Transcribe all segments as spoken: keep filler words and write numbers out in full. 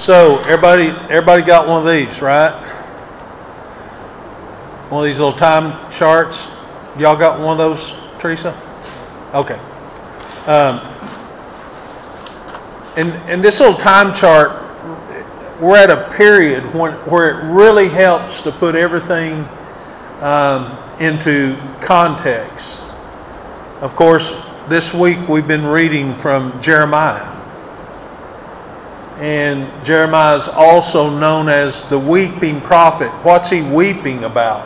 So everybody, everybody got one of these, right? One of these little time charts. Y'all got one of those, Teresa? Okay. Um, and and this little time chart, we're at a period when where it really helps to put everything um, into context. Of course, this week we've been reading from Jeremiah. And Jeremiah is also known as the weeping prophet. What's he weeping about?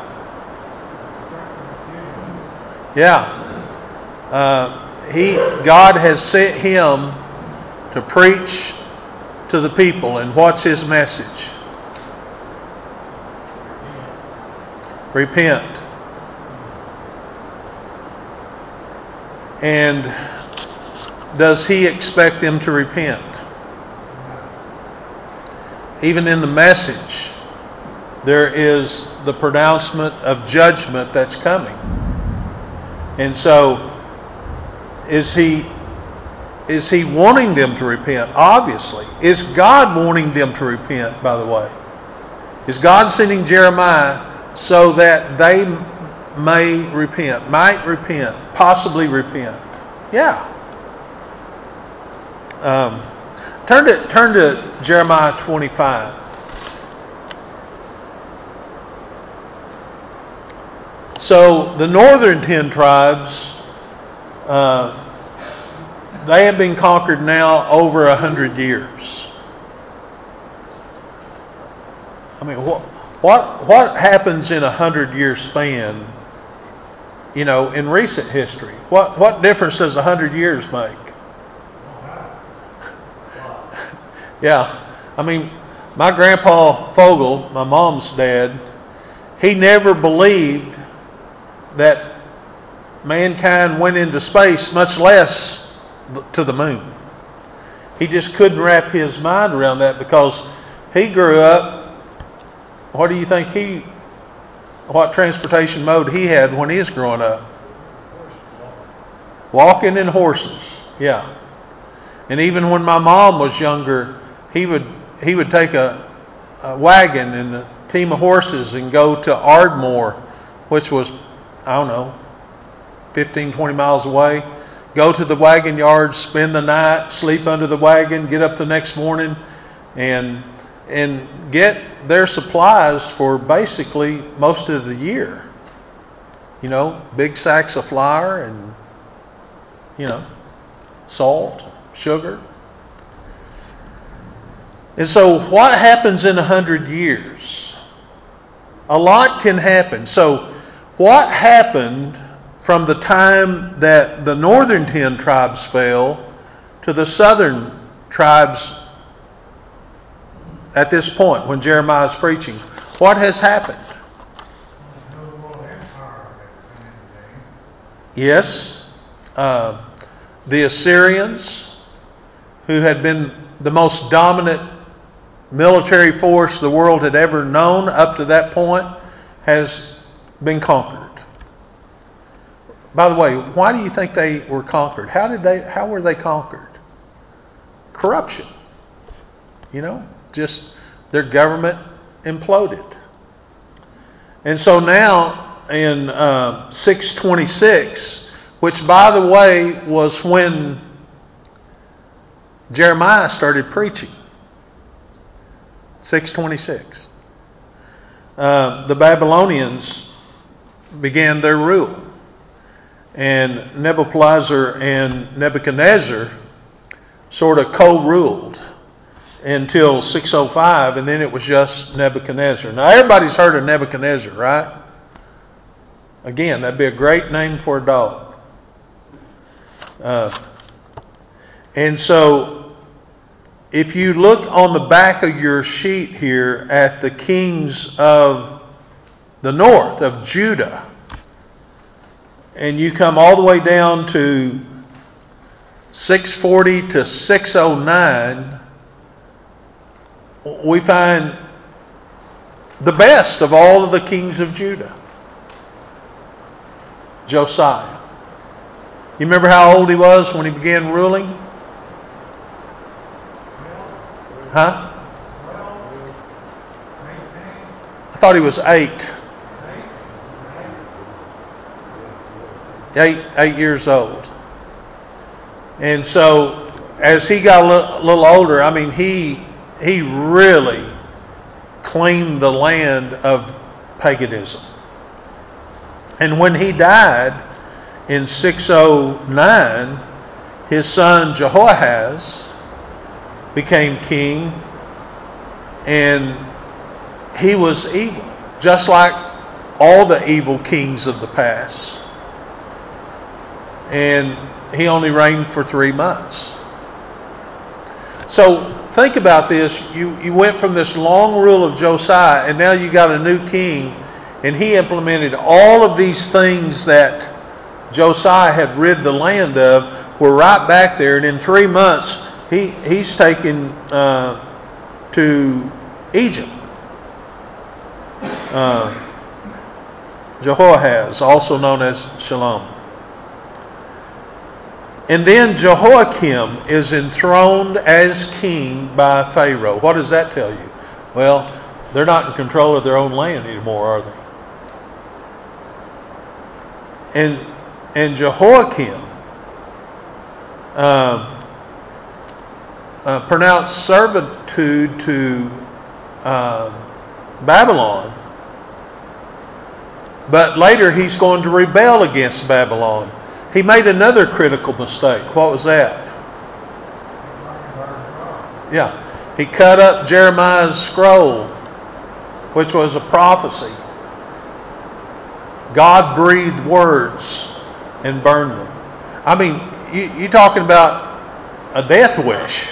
Yeah. Uh, he, God has sent him to preach to the people. And what's his message? Repent. And does he expect them to repent? Even in the message, there is the pronouncement of judgment that's coming. And so, is he is he wanting them to repent? Obviously. Is God wanting them to repent, by the way? Is God sending Jeremiah so that they may repent, might repent, possibly repent? Yeah. Um, turn to turn to Jeremiah twenty-five. So the northern ten tribes, uh, they have been conquered now over a hundred years. I mean, what what what happens in a hundred year span? You know, in recent history, what what difference does a hundred years make? Yeah, I mean, my grandpa Fogel, my mom's dad, he never believed that mankind went into space, much less to the moon. He just couldn't wrap his mind around that because he grew up. What do you think he, what transportation mode he had when he was growing up? Walking and horses, yeah. And even when my mom was younger, he would he would take a, a wagon and a team of horses and go to Ardmore, which was, I don't know, fifteen, twenty miles away. Go to the wagon yard, spend the night, sleep under the wagon, get up the next morning, and and get their supplies for basically most of the year. You know, big sacks of flour and, you know, salt, sugar. And so what happens in a hundred years? A lot can happen. So what happened from the time that the northern ten tribes fell to the southern tribes at this point when Jeremiah is preaching? What has happened? Yes. Uh, the Assyrians, who had been the most dominant military force the world had ever known up to that point, has been conquered. By the way, why do you think they were conquered? How did they? How were they conquered? Corruption. You know, just their government imploded. And so now in uh, six twenty-six, which by the way was when Jeremiah started preaching. six twenty-six. Uh, the Babylonians began their rule. And Nebuchadnezzar and Nebuchadnezzar sort of co-ruled until six oh five, and then it was just Nebuchadnezzar. Now everybody's heard of Nebuchadnezzar, right? Again, that'd be a great name for a dog. Uh, and so if you look on the back of your sheet here at the kings of the north, of Judah, and you come all the way down to six forty to six oh nine, we find the best of all of the kings of Judah. Josiah. You remember how old he was when he began ruling? Huh? I thought he was eight. Eight, eight years old. And so as he got a little, a little older, I mean, he he really cleaned the land of paganism. And when he died in six oh nine, his son Jehoahaz became king, and he was evil, just like all the evil kings of the past. And he only reigned for three months. So think about this. You, you went from this long rule of Josiah, and now you got a new king, and he implemented all of these things that Josiah had rid the land of. We're right back there, and in three months, he, he's taken uh, to Egypt. Uh, Jehoahaz, also known as Shalom. And then Jehoiakim is enthroned as king by Pharaoh. What does that tell you? Well, they're not in control of their own land anymore, are they? And and Jehoiakim uh, uh, pronounced servitude to uh, Babylon, but later he's going to rebel against Babylon. He made another critical mistake. What was that? Yeah. He cut up Jeremiah's scroll, which was a prophecy. God breathed words and burned them. I mean, you, you're talking about a death wish.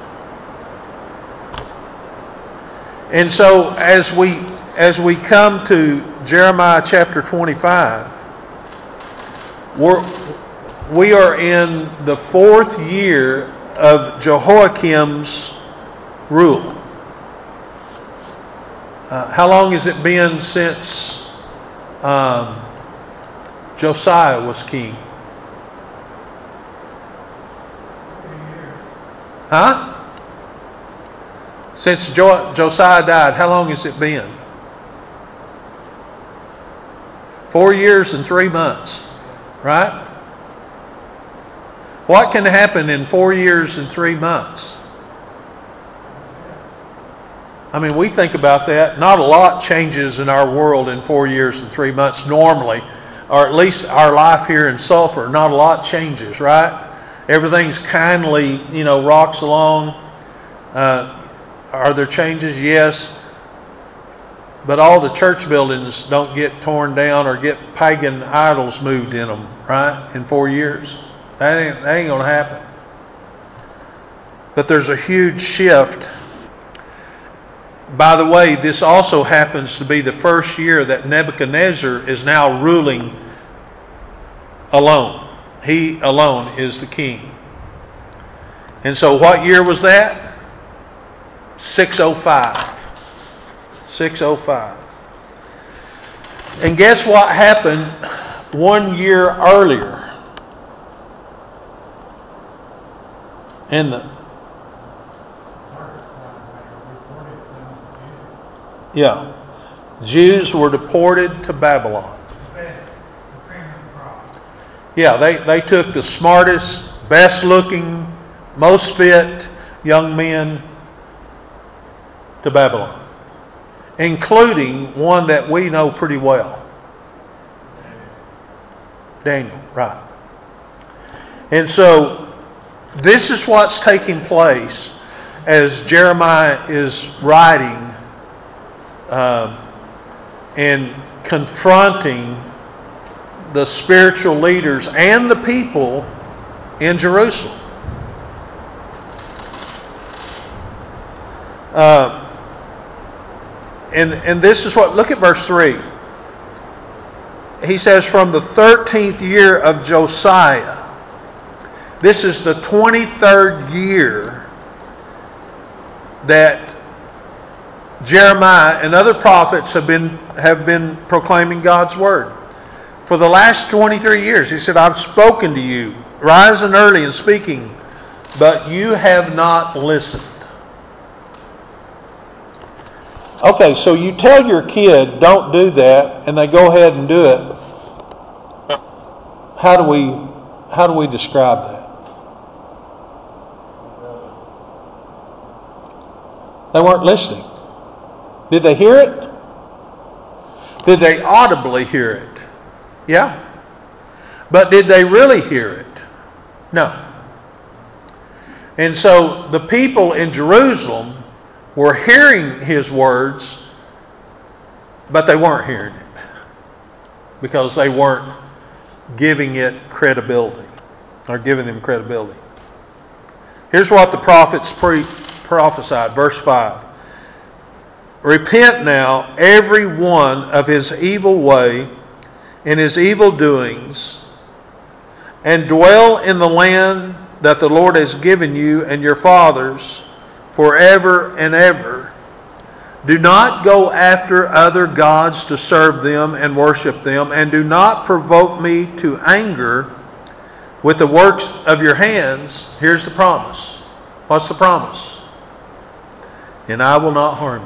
And so as we as we come to Jeremiah chapter twenty-five, we're We are in the fourth year of Jehoiakim's rule. Uh, how long has it been since um, Josiah was king? Huh? Since jo- Josiah died, how long has it been? Four years and three months, right? What can happen in four years and three months? I mean, we think about that. Not a lot changes in our world in four years and three months normally, or at least our life here in Sulphur. Not a lot changes, right? Everything's kindly, you know, rocks along. Uh, are there changes? Yes. But all the church buildings don't get torn down or get pagan idols moved in them, right? In four years. That ain't, that ain't going to happen. But there's a huge shift. By the way, this also happens to be the first year that Nebuchadnezzar is now ruling alone. He alone is the king. And so what year was that? six oh five. six oh five. And guess what happened one year earlier? In the yeah, Jews were deported to Babylon. Yeah, they, they took the smartest, best looking, most fit young men to Babylon, including one that we know pretty well. Daniel, right. And so this is what's taking place as Jeremiah is writing um, and confronting the spiritual leaders and the people in Jerusalem. Uh, and, and this is what, look at verse three. He says, from the thirteenth year of Josiah. This is the twenty-third year that Jeremiah and other prophets have been have been proclaiming God's word. For the last twenty-three years, he said, I've spoken to you, rising early and speaking, but you have not listened. Okay, so you tell your kid, don't do that, and they go ahead and do it. How do we, how do we describe that? They weren't listening. Did they hear it? Did they audibly hear it? Yeah. But did they really hear it? No. And so the people in Jerusalem were hearing his words, but they weren't hearing it because they weren't giving it credibility or giving them credibility. Here's what the prophets pre- prophesied, verse five. Repent now, every one of his evil way and his evil doings, and dwell in the land that the Lord has given you and your fathers forever and ever. Do not go after other gods to serve them and worship them, and do not provoke me to anger with the works of your hands. Here's the promise. What's the promise? And I will not harm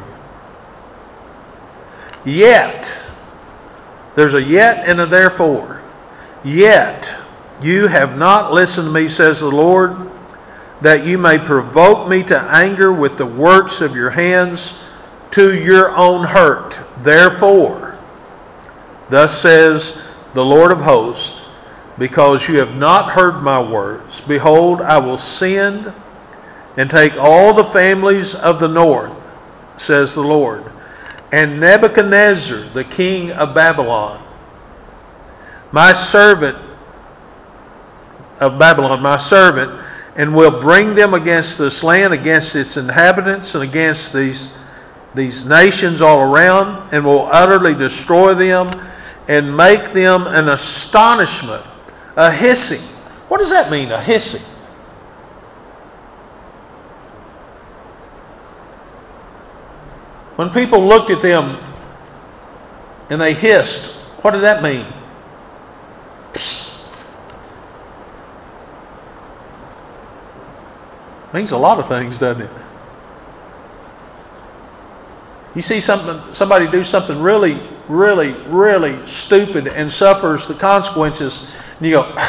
you. Yet, there's a yet and a therefore. Yet, you have not listened to me, says the Lord, that you may provoke me to anger with the works of your hands to your own hurt. Therefore, thus says the Lord of hosts, because you have not heard my words, behold, I will send and take all the families of the north, says the Lord, and Nebuchadnezzar, the king of Babylon, my servant of Babylon, my servant, and will bring them against this land, against its inhabitants, and against these, these nations all around, and will utterly destroy them and make them an astonishment, a hissing. What does that mean, a hissing? When people looked at them and they hissed, what did that mean? Psst. Means a lot of things, doesn't it? You see something, somebody do something really, really, really stupid and suffers the consequences, and you go,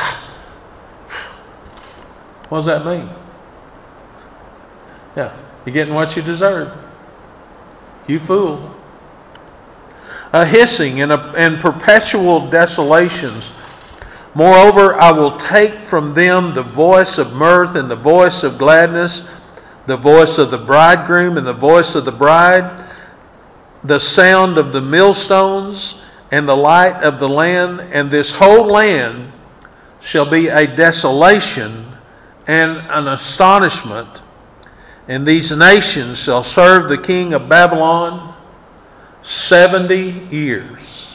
what does that mean? Yeah, you're getting what you deserve. You fool. A hissing and, a, and perpetual desolations. Moreover, I will take from them the voice of mirth and the voice of gladness, the voice of the bridegroom and the voice of the bride, the sound of the millstones and the light of the land, and this whole land shall be a desolation and an astonishment, and these nations shall serve the king of Babylon seventy years.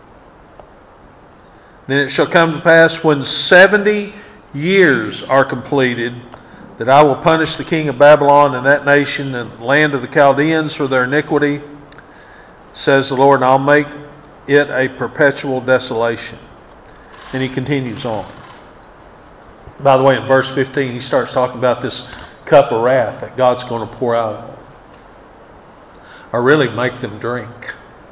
Then it shall come to pass when seventy years are completed that I will punish the king of Babylon and that nation and the land of the Chaldeans for their iniquity, says the Lord, and I'll make it a perpetual desolation. And he continues on. By the way, in verse fifteen, he starts talking about this cup of wrath that God's going to pour out on them, or really make them drink.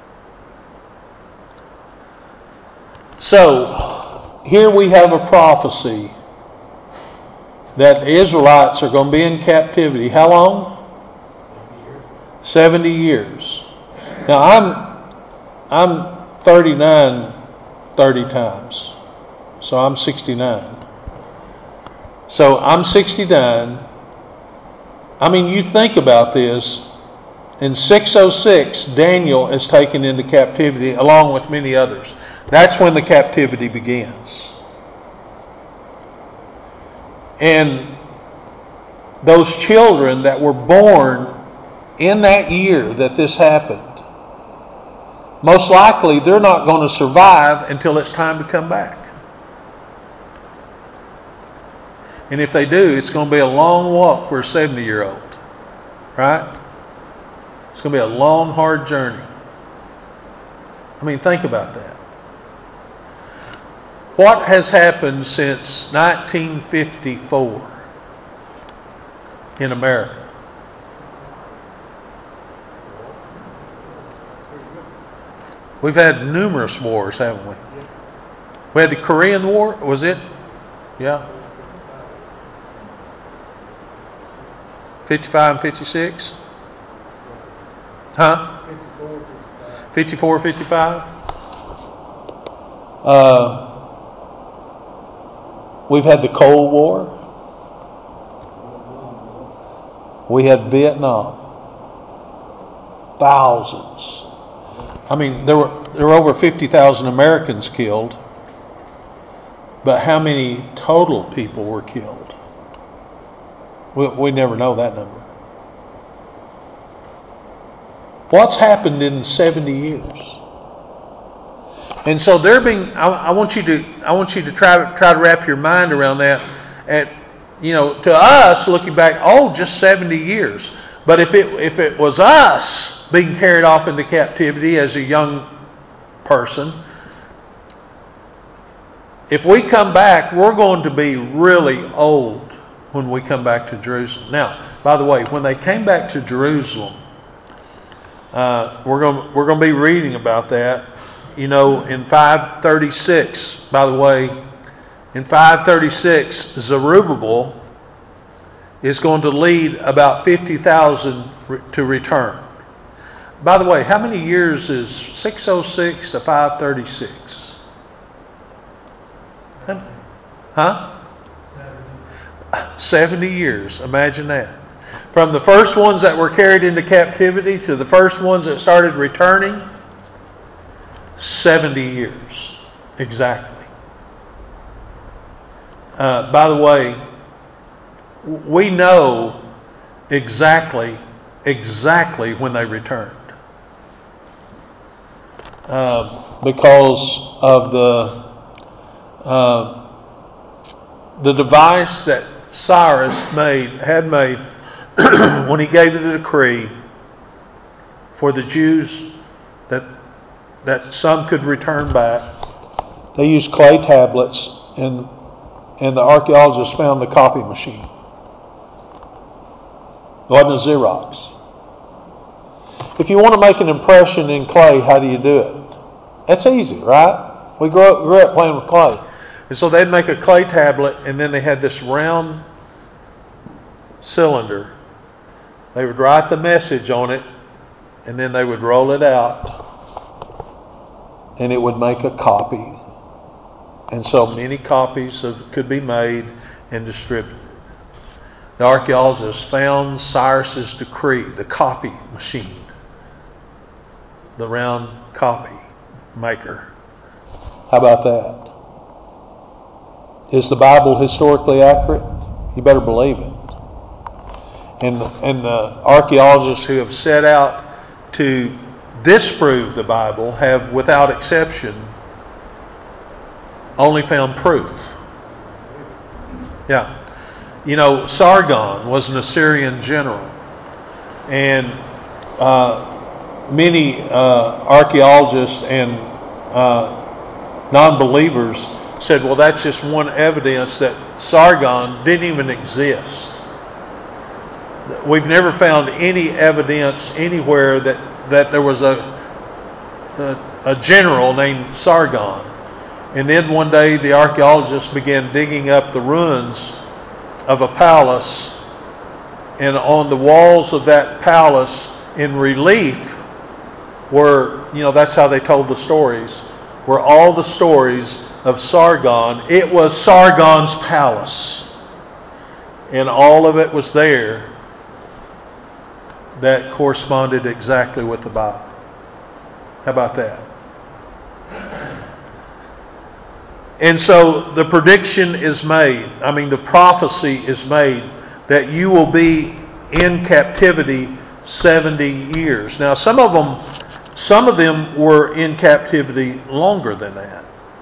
So, here we have a prophecy that the Israelites are going to be in captivity. How long? seventy years. Now, I'm I'm thirty-nine thirty times. So I'm sixty-nine. So I'm sixty-nine. I mean, you think about this. In six oh six, Daniel is taken into captivity along with many others. That's when the captivity begins. And those children that were born in that year that this happened, most likely they're not going to survive until it's time to come back. And if they do, it's going to be a long walk for a seventy-year-old. Right? It's going to be a long, hard journey. I mean, think about that. What has happened since nineteen fifty-four in America? We've had numerous wars, haven't we? We had the Korean War, was it? Yeah. fifty-five and fifty-six? Huh? fifty-four, fifty-five? Uh, we've had the Cold War. We had Vietnam. Thousands. I mean, there were there were over fifty thousand Americans killed. But how many total people were killed? We, we never know that number. What's happened in seventy years? And so they're being. I, I want you to. I want you to try try to wrap your mind around that. At you know, to us looking back, oh, just seventy years. But if it if it was us being carried off into captivity as a young person, if we come back, we're going to be really old when we come back to Jerusalem. Now, by the way, when they came back to Jerusalem, uh, we're going we're going to be reading about that. You know, in five thirty-six, by the way, in five thirty-six, Zerubbabel is going to lead about fifty thousand to return. By the way, how many years is six oh six to five thirty-six? Huh? seventy years. Imagine that. From the first ones that were carried into captivity to the first ones that started returning, seventy years. Exactly. Uh, by the way, we know exactly, exactly when they returned. Uh, because of the uh, the device that Cyrus made had made when he gave the decree for the Jews that that some could return back. They used clay tablets, and and the archaeologists found the copy machine. It wasn't a Xerox. If you want to make an impression in clay, how do you do it? That's easy, right? We grew up, grew up playing with clay. And so they'd make a clay tablet, and then they had this round cylinder. They would write the message on it, and then they would roll it out, and it would make a copy. And so many copies of, could be made and distributed. The archaeologists found Cyrus's decree, the copy machine, the round copy maker. How about that? Is the Bible historically accurate? You better believe it. And, and the archaeologists who have set out to disprove the Bible have, without exception, only found proof. Yeah. You know, Sargon was an Assyrian general. And uh, many uh, archaeologists and uh, non-believers said, well, that's just one evidence that Sargon didn't even exist. We've never found any evidence anywhere that, that there was a, a, a general named Sargon. And then one day the archaeologists began digging up the ruins of a palace, and on the walls of that palace in relief were, you know, that's how they told the stories, were all the stories of Sargon. It was Sargon's palace, and all of it was there that corresponded exactly with the Bible. How about that? And so the prediction is made, I mean the prophecy is made that you will be in captivity seventy years. Now some of them, some of them were in captivity longer than that.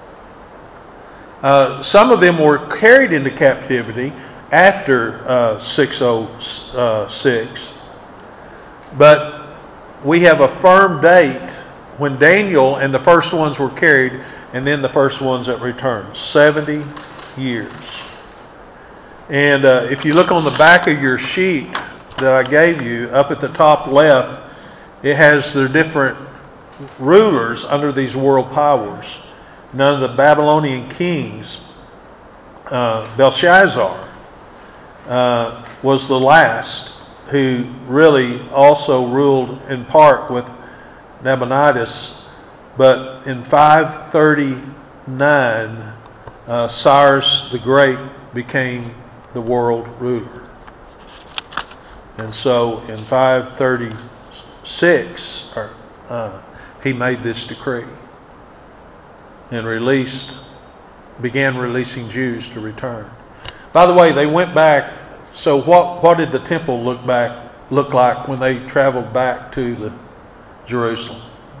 Uh, some of them were carried into captivity after uh, six oh six. But we have a firm date when Daniel and the first ones were carried, and then the first ones that returned. seventy years. And uh, if you look on the back of your sheet that I gave you, up at the top left, it has their different rulers under these world powers. None of the Babylonian kings, uh, Belshazzar uh, was the last, who really also ruled in part with Nabonidus. But in five thirty-nine, uh, Cyrus the Great became the world ruler. And so in five thirty-six, uh, he made this decree and released, began releasing Jews to return. By the way, they went back. So what, what did the temple look back look like when they traveled back to the Jerusalem?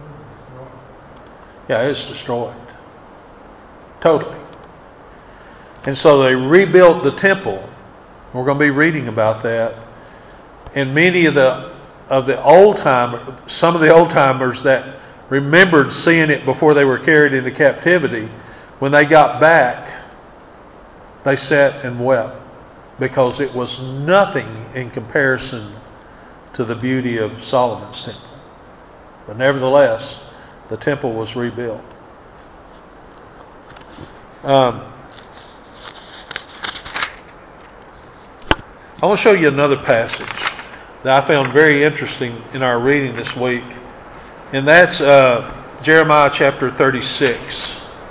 Yeah, it's destroyed. Totally. And so they rebuilt the temple. We're going to be reading about that. And many of the of the old timers, some of the old timers that remembered seeing it before they were carried into captivity, when they got back, they sat and wept, because it was nothing in comparison to the beauty of Solomon's temple. But nevertheless, the temple was rebuilt. Um, I want to show you another passage that I found very interesting in our reading this week, and that's uh, Jeremiah chapter thirty-six.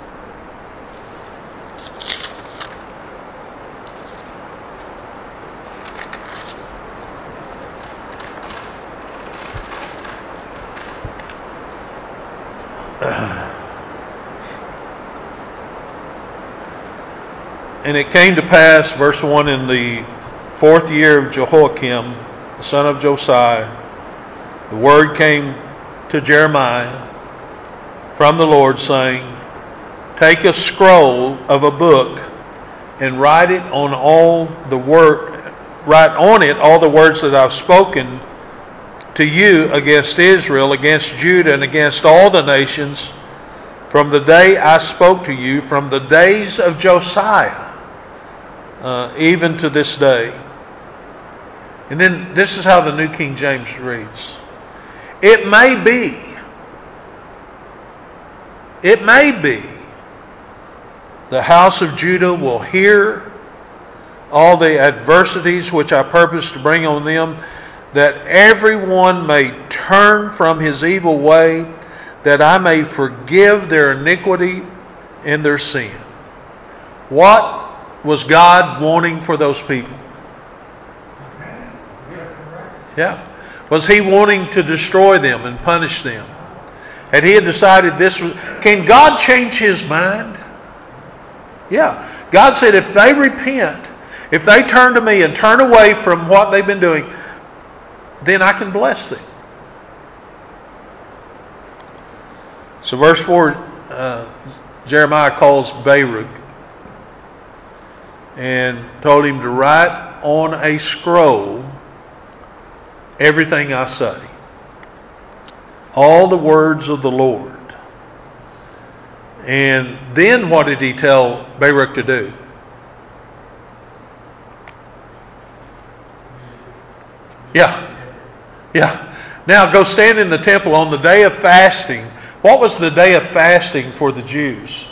And it came to pass, verse one, in the fourth year of Jehoiakim, the son of Josiah, the word came to Jeremiah from the Lord, saying, take a scroll of a book and write it on all the word, write on it all the words that I've spoken to you against Israel, against Judah, and against all the nations, from the day I spoke to you, from the days of Josiah, uh, even to this day. And then this is how the New King James reads. It may be, it may be, the house of Judah will hear all the adversities which I purpose to bring on them, that everyone may turn from his evil way, that I may forgive their iniquity and their sin. What was God wanting for those people? Yeah. Was he wanting to destroy them and punish them? Had he had decided this was... Can God change his mind? Yeah. God said if they repent, if they turn to me and turn away from what they've been doing, then I can bless them. So verse four, uh, Jeremiah calls Baruch and told him to write on a scroll everything I say. All the words of the Lord. And then what did he tell Baruch to do? Yeah. Yeah. Now go stand in the temple on the day of fasting. What was the day of fasting for the Jews?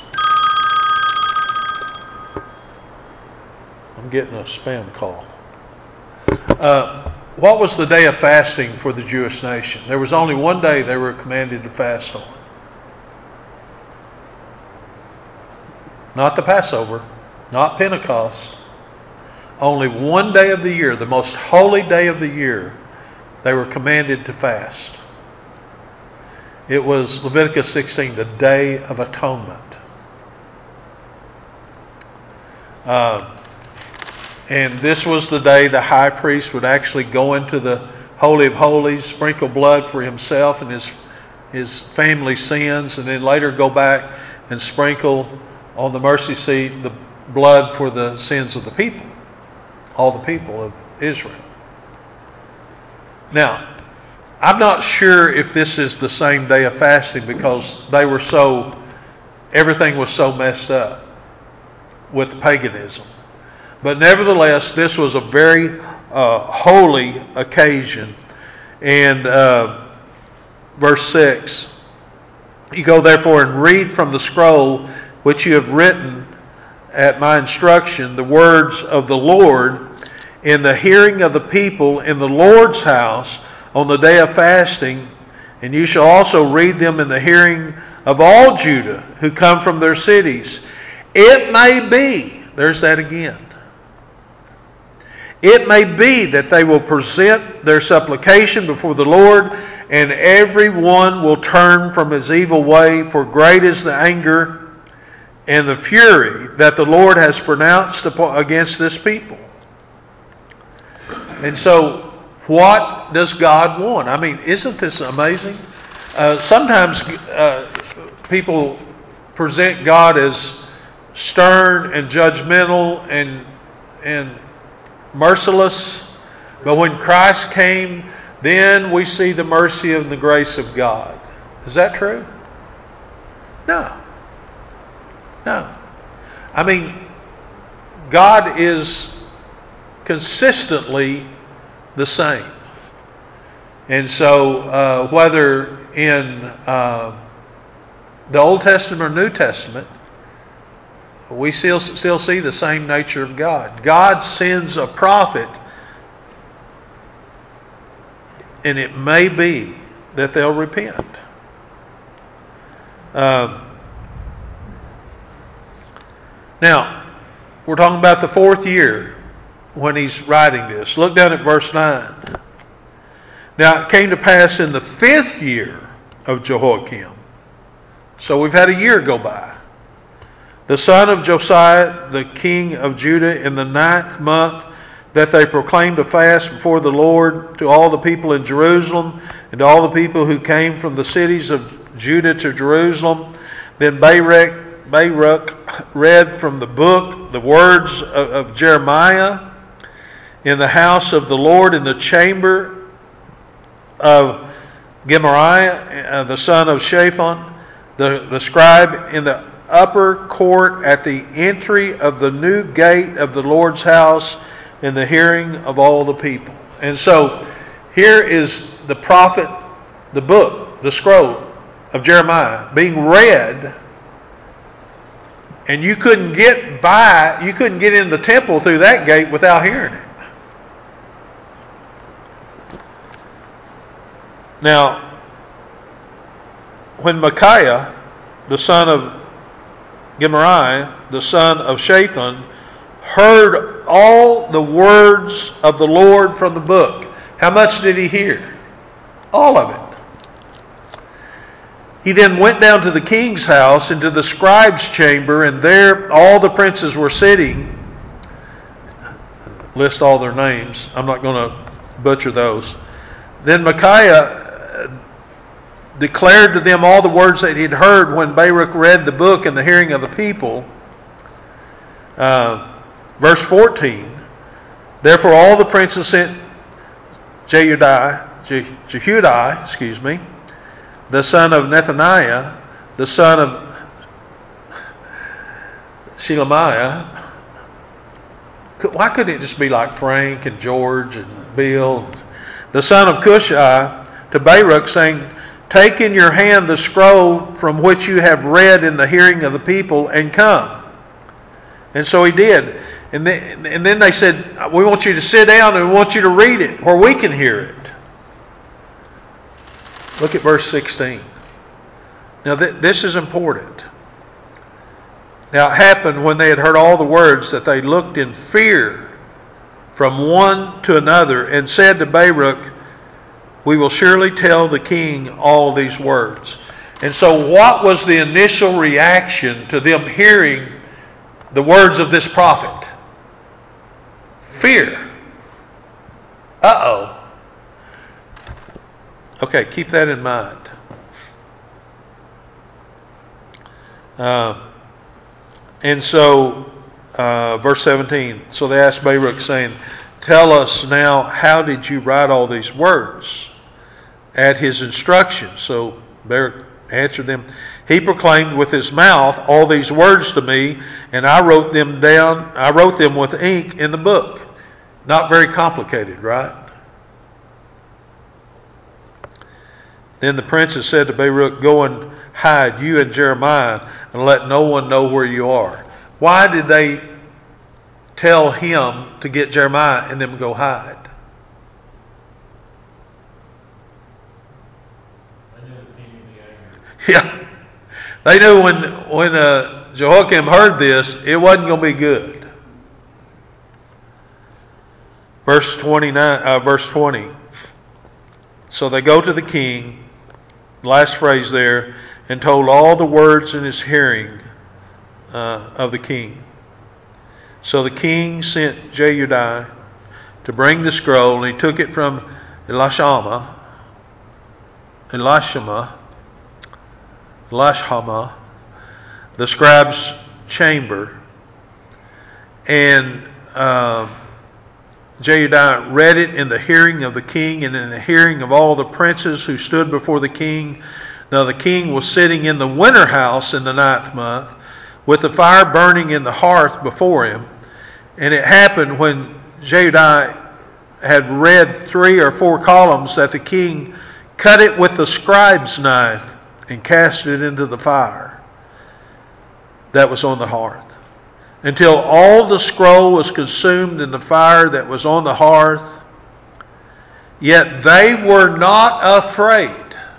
I'm getting a spam call. Uh, what was the day of fasting for the Jewish nation? There was only one day they were commanded to fast on. Not the Passover, not Pentecost. Only one day of the year, the most holy day of the year, they were commanded to fast. It was Leviticus sixteen, the Day of Atonement. Uh, and this was the day the high priest would actually go into the Holy of Holies, sprinkle blood for himself and his his family's sins, and then later go back and sprinkle on the mercy seat the blood for the sins of the people, all the people of Israel. Now, I'm not sure if this is the same day of fasting, because they were so, everything was so messed up with paganism. But nevertheless, this was a very uh, holy occasion. And uh, verse six, You go therefore and read from the scroll which you have written at my instruction the words of the Lord in the hearing of the people in the Lord's house on the day of fasting, and you shall also read them in the hearing of all Judah who come from their cities. It may be, there's that again, it may be that they will present their supplication before the Lord, and every one will turn from his evil way, for great is the anger and the fury that the Lord has pronounced against this people. And so, what does God want? I mean, isn't this amazing? Uh, sometimes uh, people present God as stern and judgmental and and merciless, but when Christ came, then we see the mercy and the grace of God. Is that true? No. No. I mean, God is consistently the same. And so, uh, whether in uh, the Old Testament or New Testament, we still, still see the same nature of God. God sends a prophet, and it may be that they'll repent. Um, now, we're talking about the fourth year when he's writing this. Look down at verse nine. Now, it came to pass in the fifth year of Jehoiakim. So we've had a year go by. The son of Josiah, the king of Judah, in the ninth month, that they proclaimed a fast before the Lord to all the people in Jerusalem, and to all the people who came from the cities of Judah to Jerusalem. Then Baruch, Baruch read from the book the words of, of Jeremiah in the house of the Lord, in the chamber of Gemariah, uh, the son of Shaphan, the, the scribe, in the upper court at the entry of the new gate of the Lord's house, in the hearing of all the people. And so here is the prophet, the book, the scroll of Jeremiah being read, and you couldn't get by, you couldn't get in the temple through that gate without hearing it. Now, when Micaiah, the son of Gemariah, the son of Shaphan, heard all the words of the Lord from the book, how much did he hear? All of it. He then went down to the king's house, into the scribe's chamber, and there all the princes were sitting. List all their names. I'm not going to butcher those. Then Micaiah declared to them all the words that he'd heard when Baruch read the book in the hearing of the people. Uh, verse fourteen. Therefore all the princes sent Jehudi, Je- Jehudi, excuse me, the son of Nethaniah, the son of Shelemiah. Why couldn't it just be like Frank and George and Bill? The son of Cushai, to Baruch, saying, take in your hand the scroll from which you have read in the hearing of the people, and come. And so he did. And then, and then they said, we want you to sit down and we want you to read it where we can hear it. Look at verse sixteen. Now th- this is important. Now it happened when they had heard all the words that they looked in fear from one to another, and said to Baruch, we will surely tell the king all these words. And so what was the initial reaction to them hearing the words of this prophet? Fear. Uh-oh. Okay, keep that in mind. Uh, and so, uh, verse seventeen, so they asked Baruch, saying, tell us now, how did you write all these words? At his instruction. So Baruch answered them, he proclaimed with his mouth all these words to me, and I wrote them down, I wrote them with ink in the book. Not very complicated, right? Then the princes said to Baruch, go and hide, you and Jeremiah, and let no one know where you are. Why did they tell him to get Jeremiah and them go hide? They knew the king would be angry. Yeah. They knew when, when uh, Jehoiakim heard this, it wasn't going to be good. Verse twenty-nine, uh, verse twenty. So they go to the king, last phrase there, and told all the words in his hearing uh, of the king. So the king sent Jehudi to bring the scroll, and he took it from Elishama, Elishama, Elishama, the scribe's chamber, and uh, Jehudi read it in the hearing of the king and in the hearing of all the princes who stood before the king. Now the king was sitting in the winter house in the ninth month, with the fire burning in the hearth before him. And it happened when Jehudi had read three or four columns that the king cut it with the scribe's knife and cast it into the fire that was on the hearth, until all the scroll was consumed in the fire that was on the hearth. Yet they were not afraid.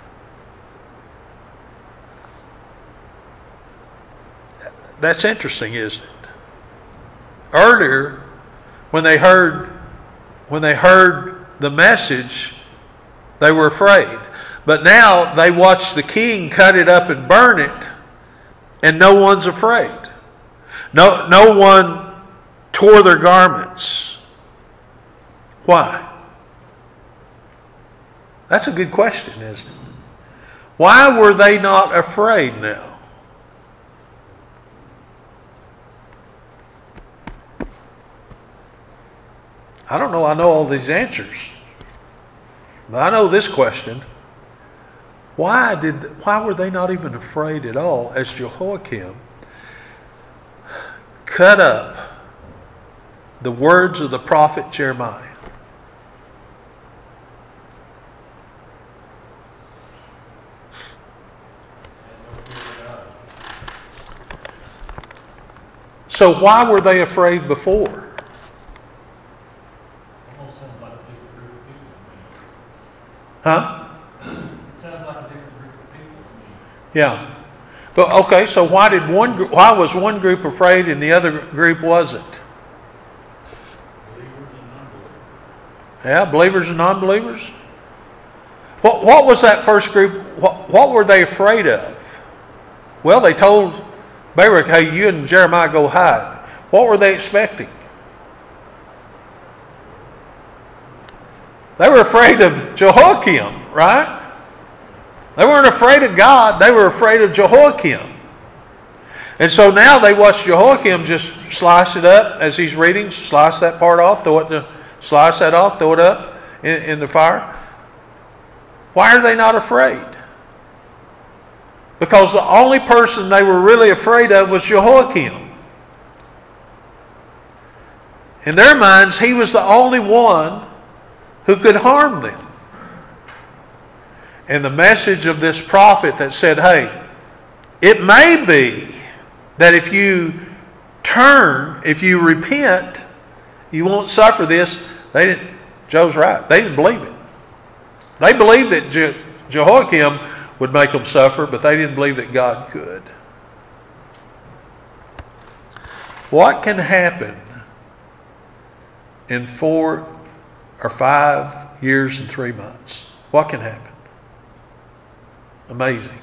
That's interesting, isn't it? Earlier, when they heard when they heard the message, they were afraid. But now they watch the king cut it up and burn it, and no one's afraid. No, no one tore their garments. Why? That's a good question, isn't it? Why were they not afraid now? I don't know. I know all these answers. But I know this question. Why did? Why were they not even afraid at all as Jehoiakim cut up the words of the prophet Jeremiah? So why were they afraid before? Almost sounds like a different group of people to me. Huh? It sounds like a different group of people to me. Yeah. But okay, so why did one? Why was one group afraid and the other group wasn't? Believers and non-believers. Yeah, believers and non-believers. What What was that first group? What What were they afraid of? Well, they told Baruch, "Hey, you and Jeremiah go hide." What were they expecting? They were afraid of Jehoiakim, right? They weren't afraid of God. They were afraid of Jehoiakim. And so now they watch Jehoiakim just slice it up as he's reading, slice that part off, throw it to, slice that off, throw it up in, in the fire. Why are they not afraid? Because the only person they were really afraid of was Jehoiakim. In their minds, he was the only one who could harm them. And the message of this prophet that said, hey, it may be that if you turn, if you repent, you won't suffer this. They didn't, Joe's right. They didn't believe it. They believed that Je- Jehoiakim would make them suffer, but they didn't believe that God could. What can happen in four or five years and three months? What can happen? Amazing.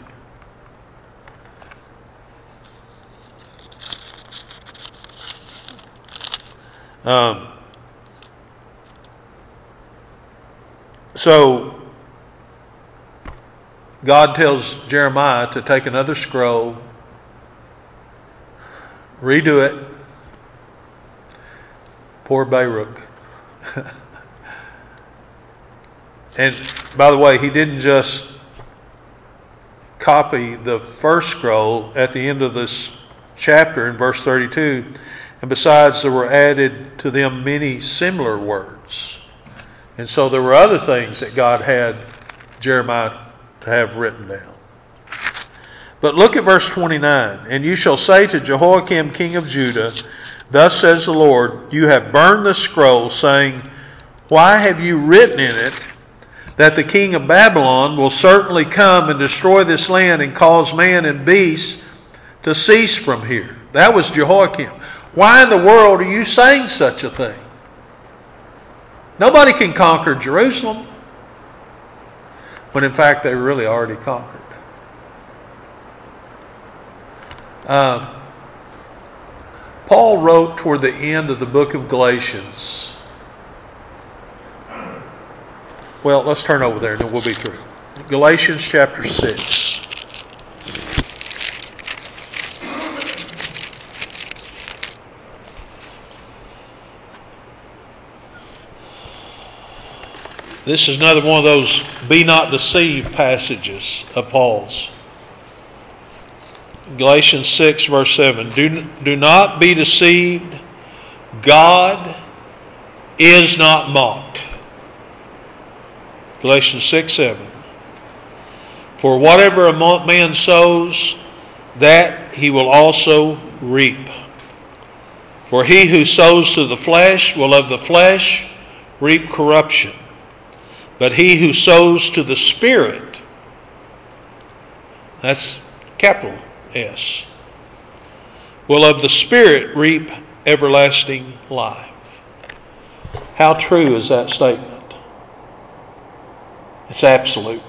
Um, so God tells Jeremiah to take another scroll, redo it. Poor Baruch. And by the way, he didn't just copy the first scroll at the end of this chapter in verse thirty-two. And besides, there were added to them many similar words. And so there were other things that God had Jeremiah to have written down. But look at verse twenty-nine. And you shall say to Jehoiakim king of Judah, thus says the Lord, you have burned the scroll, saying, why have you written in it that the king of Babylon will certainly come and destroy this land and cause man and beast to cease from here? That was Jehoiakim. Why in the world are you saying such a thing? Nobody can conquer Jerusalem. But in fact, they really already conquered. Um, Paul wrote toward the end of the book of Galatians. Well, let's turn over there and then we'll be through. Galatians chapter six. This is another one of those be not deceived passages of Paul's. Galatians six verse seven. Do, do not be deceived. God is not mocked. Galatians six seven. For whatever a man sows, that he will also reap. For he who sows to the flesh will of the flesh reap corruption. But he who sows to the Spirit, that's capital S, will of the Spirit reap everlasting life. How true is that statement? It's absolute.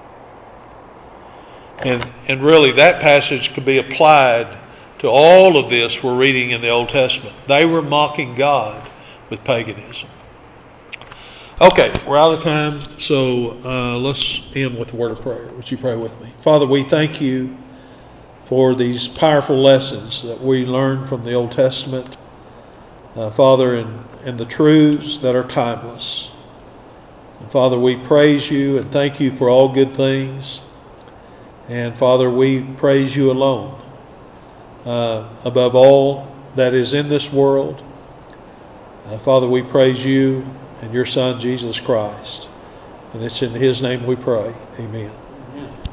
And, and really that passage could be applied to all of this we're reading in the Old Testament. They were mocking God with paganism. Okay, we're out of time, so uh, let's end with a word of prayer. Would you pray with me? Father, we thank you for these powerful lessons that we learn from the Old Testament. Uh, Father, and, and the truths that are timeless. And Father, we praise you and thank you for all good things. And Father, we praise you alone uh, above all that is in this world. Uh, Father, we praise you and your Son, Jesus Christ. And it's in his name we pray. Amen. Amen.